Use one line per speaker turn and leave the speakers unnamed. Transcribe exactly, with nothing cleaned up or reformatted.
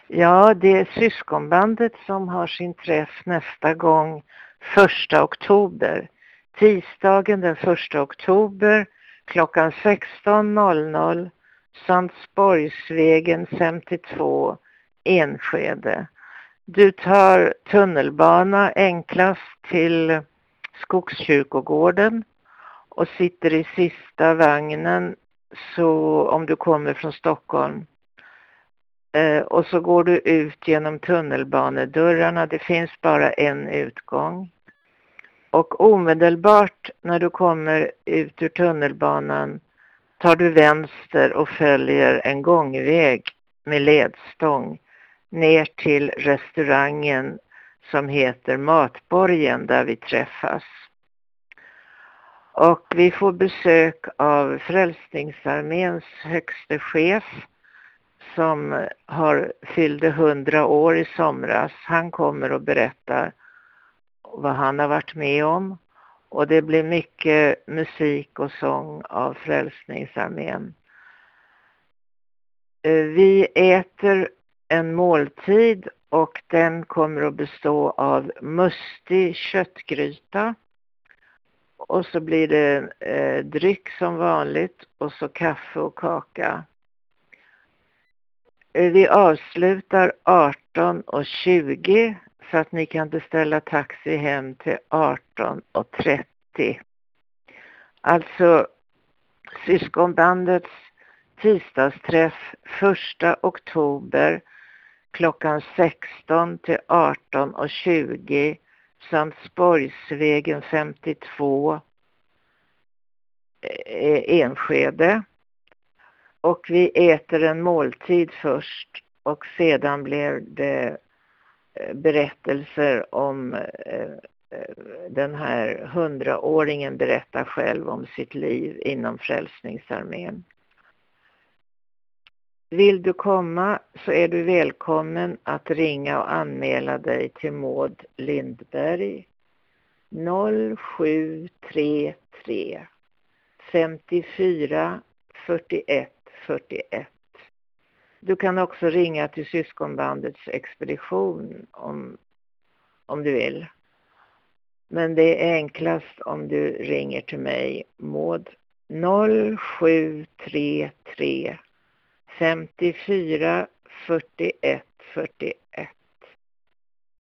Ja, det är syskonbandet som har sin träff nästa gång första oktober. Tisdagen den första oktober klockan sexton noll noll, Sandsborgsvägen femtiotvå, Enskede. Du tar tunnelbana enklast till Skogskyrkogården och sitter i sista vagnen så om du kommer från Stockholm. Eh, och så går du ut genom tunnelbanedörrarna. Det finns bara en utgång. Och omedelbart när du kommer ut ur tunnelbanan tar du vänster och följer en gångväg med ledstång ner till restaurangen som heter Matborgen där vi träffas. Och vi får besök av Frälsningsarméns högste chef som har fyllde hundra år i somras. Han kommer och berättar vad han har varit med om. Och det blir mycket musik och sång av Frälsningsarmén. Vi äter en måltid och den kommer att bestå av mustig köttgryta. Och så blir det eh, dryck som vanligt och så kaffe och kaka. Vi avslutar arton och tjugo så att ni kan beställa taxi hem till arton och trettio. Alltså syskonbandets tisdagsträff första oktober klockan sexton till arton och tjugo, Sandsborgsvägen femtiotvå, Enskede. Och vi äter en måltid först och sedan blir det berättelser om den här hundraåringen berättar själv om sitt liv inom Frälsningsarmén. Vill du komma så är du välkommen att ringa och anmäla dig till Maud Lindberg noll sju tre tre femtiofyra fyrtioett fyrtioett. Du kan också ringa till syskonbandets expedition om, om du vill. Men det är enklast om du ringer till mig, Maud, noll sju tre tre femtiofyra fyrtioett fyrtioett.